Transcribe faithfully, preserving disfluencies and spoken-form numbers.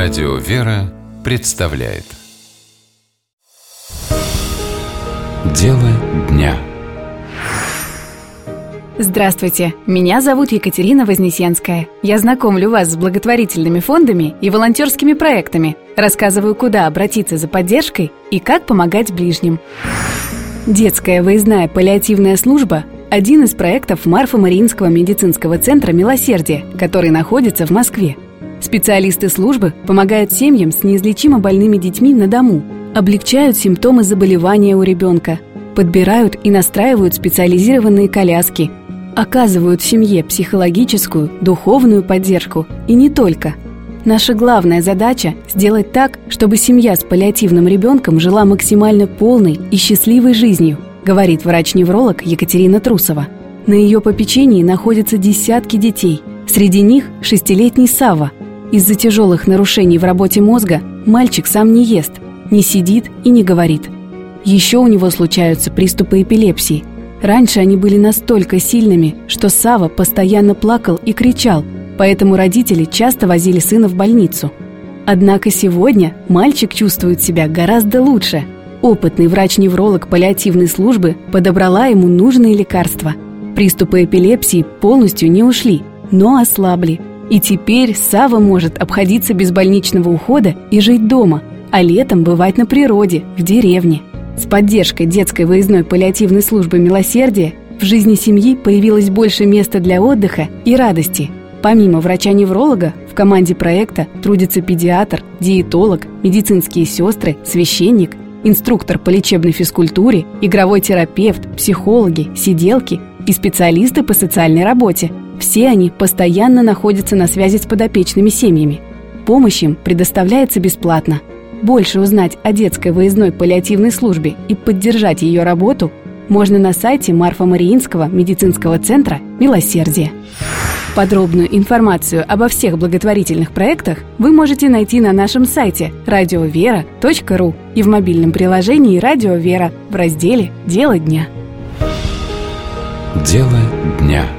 Радио «Вера» представляет Дело дня. Здравствуйте, меня зовут Екатерина Вознесенская. Я знакомлю вас с благотворительными фондами и волонтерскими проектами, рассказываю, куда обратиться за поддержкой и как помогать ближним. Детская выездная паллиативная служба – один из проектов Марфа-Мариинского медицинского центра «Милосердие», который находится в Москве. Специалисты службы помогают семьям с неизлечимо больными детьми на дому, облегчают симптомы заболевания у ребенка, подбирают и настраивают специализированные коляски, оказывают семье психологическую, духовную поддержку и не только. Наша главная задача – сделать так, чтобы семья с паллиативным ребенком жила максимально полной и счастливой жизнью, говорит врач-невролог Екатерина Трусова. На ее попечении находятся десятки детей, среди них шестилетний Савва. Из-за тяжелых нарушений в работе мозга мальчик сам не ест, не сидит и не говорит. Еще у него случаются приступы эпилепсии. Раньше они были настолько сильными, что Савва постоянно плакал и кричал, поэтому родители часто возили сына в больницу. Однако сегодня мальчик чувствует себя гораздо лучше. Опытный врач-невролог паллиативной службы подобрала ему нужные лекарства. Приступы эпилепсии полностью не ушли, но ослабли. И теперь Савва может обходиться без больничного ухода и жить дома, а летом бывать на природе, в деревне. С поддержкой детской выездной паллиативной службы «Милосердие» в жизни семьи появилось больше места для отдыха и радости. Помимо врача-невролога в команде проекта трудятся педиатр, диетолог, медицинские сестры, священник, инструктор по лечебной физкультуре, игровой терапевт, психологи, сиделки и специалисты по социальной работе. Все они постоянно находятся на связи с подопечными семьями. Помощь им предоставляется бесплатно. Больше узнать о детской выездной паллиативной службе и поддержать ее работу можно на сайте Марфа-Мариинского медицинского центра «Милосердие». Подробную информацию обо всех благотворительных проектах вы можете найти на нашем сайте радио вера точка ру и в мобильном приложении «Радио Вера» в разделе «Дело дня». Дело дня.